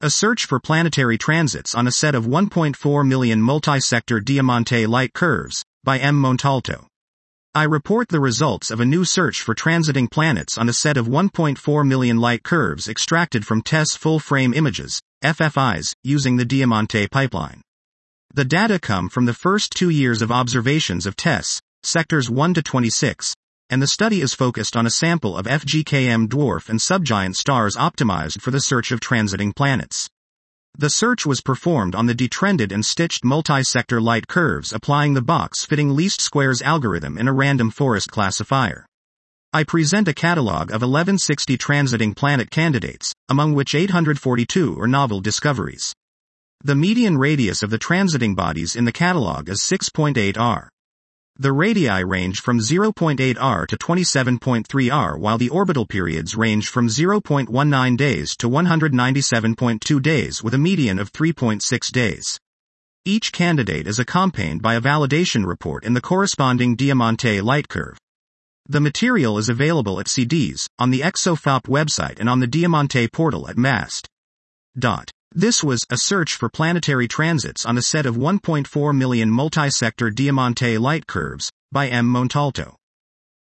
A search for planetary transits on a set of 1.4 million multi-sector Diamante light curves, by M. Montalto. I report the results of a new search for transiting planets on a set of 1.4 million light curves extracted from TESS full-frame images, FFIs, using the Diamante pipeline. The data come from the first 2 years of observations of TESS, sectors 1 to 26, and the study is focused on a sample of FGKM dwarf and subgiant stars optimized for the search of transiting planets. The search was performed on the detrended and stitched multi-sector light curves applying the box-fitting least squares algorithm in a random forest classifier. I present a catalog of 1160 transiting planet candidates, among which 842 are novel discoveries. The median radius of the transiting bodies in the catalog is 6.8 r. The radii range from 0.8 r to 27.3 r, while the orbital periods range from 0.19 days to 197.2 days with a median of 3.6 days. Each candidate is accompanied by a validation report in the corresponding Diamante light curve. The material is available at CDs, on the ExoFOP website and on the Diamante portal at MAST. This was a search for planetary transits on a set of 1.4 million multi-sector Diamante light curves, by M. Montalto.